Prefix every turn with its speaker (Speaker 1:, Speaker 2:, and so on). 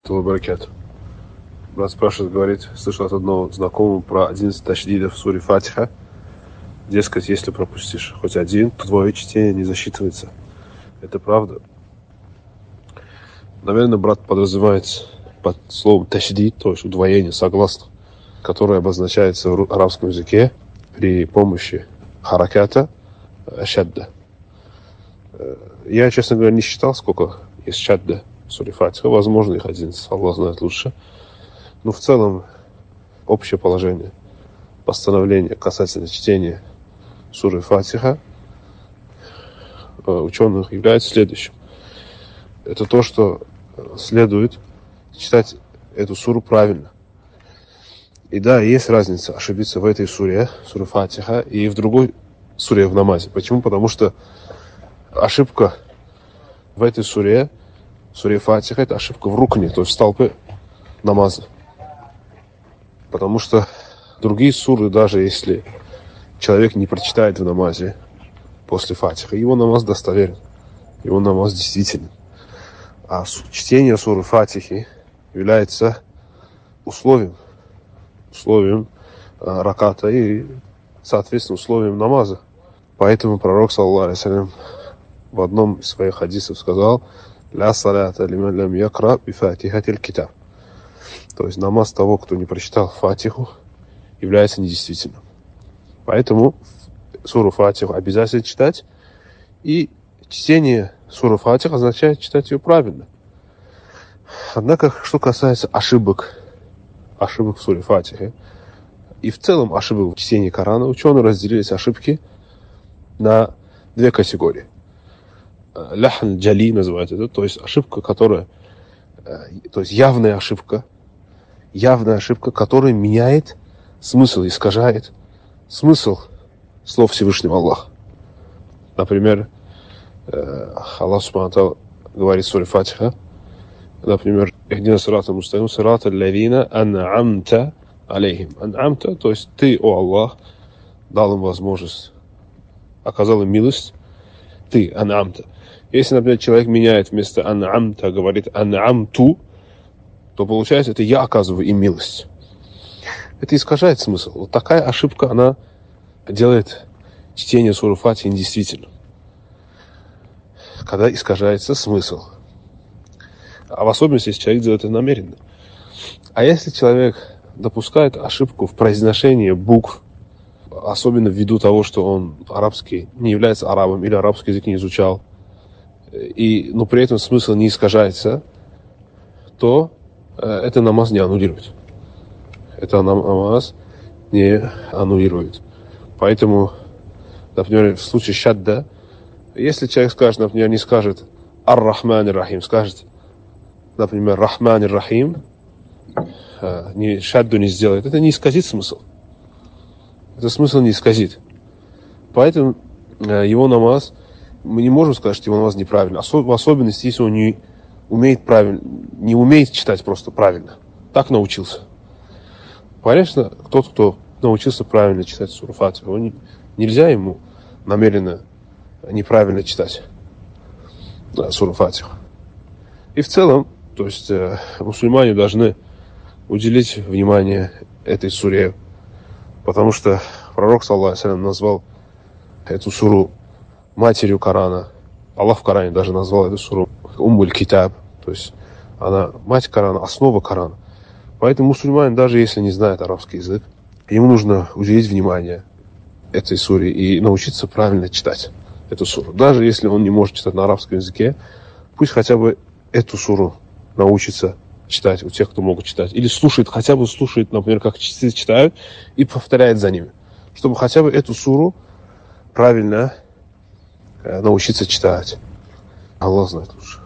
Speaker 1: Баракат. Брат спрашивает, говорит, слышал от одного знакомого про 11 ташдидов в суре Фатиха. Дескать, если пропустишь хоть один, то твое чтение не засчитывается. Это правда? Наверное, брат подразумевает под словом ташдид, то есть удвоение, согласно, которое обозначается в арабском языке при помощи хараката шадда. Я, честно говоря, не считал, сколько есть шадда в суре Фатиха. Возможно, их 11, Аллах знает лучше. Но в целом общее положение, постановление касательно чтения суры Фатиха ученых является следующим. Это то, что следует читать эту суру правильно. И да, есть разница ошибиться в этой суре, суре Фатиха, и в другой суре в намазе. Почему? Потому что ошибка в этой суре Фатиха, это ошибка в рукне, то есть в столпе намаза. Потому что другие суры, даже если человек не прочитает в намазе после Фатиха, его намаз достоверен, его намаз действителен. А чтение суры Фатихи является условием раката и, соответственно, условием намаза. Поэтому пророк, саллаллаху алейхи ва саллям, в одном из своих хадисов сказал: «Ля салята лиман лям якра би фатихатиль китаб». То есть намаз того, кто не прочитал Фатиху, является недействительным. Поэтому суру Фатиху обязательно читать, и чтение суры Фатиха означает читать ее правильно. Однако, что касается ошибок в суре Фатихе и в целом ошибок в чтении Корана, ученые разделились ошибки на две категории. Ляхн джали называют это, то есть ошибка, то есть явная ошибка, которая меняет смысл, искажает смысл слов Всевышнего Аллаха. Например, Аллах Субхану ва Тааля говорит в суре Фатиха, например, «Ихдина сирата мустаким, сирата аллазина ан'амта алейхим». Ан'амта, то есть ты, о Аллах, дал им возможность, оказал им милость, ты, ан'амта. Если, например, человек меняет вместо ан'амта, говорит ан'амту, то получается, это я оказываю им милость. Это искажает смысл. Вот такая ошибка, она делает чтение суры Фатихи недействительным. Когда искажается смысл. А в особенности, если человек делает это намеренно. А если человек допускает ошибку в произношении букв, особенно ввиду того, что он арабский, не является арабом или арабский язык не изучал, но при этом смысл не искажается, то это намаз не аннулирует. Это намаз не аннулирует. Поэтому, например, в случае шадда, если человек скажет, например, не скажет ар-Рахман ар-Рахим, скажет, например, Рахман ар-Рахим, шадду не сделает, это не исказит смысл. Это смысл не исказит. Поэтому его намаз, мы не можем сказать, что его намаз неправильно. В особенности, если он не умеет читать просто правильно. Так научился. Конечно, тот, кто научился правильно читать суру Фатиху, нельзя ему намеренно неправильно читать суру Фатиху. И в целом, то есть мусульмане должны уделить внимание этой суре, потому что пророк, саллаллаху алейхи ва саллям, назвал эту суру матерью Корана. Аллах в Коране даже назвал эту суру Уммуль Китаб, то есть она мать Корана, основа Корана. Поэтому мусульманин, даже если не знает арабский язык, ему нужно уделить внимание этой суре и научиться правильно читать эту суру. Даже если он не может читать на арабском языке, пусть хотя бы эту суру научится читать у тех, кто могут читать. Или хотя бы слушает, например, как читают, и повторяет за ними. Чтобы хотя бы эту суру правильно научиться читать. Аллах знает лучше.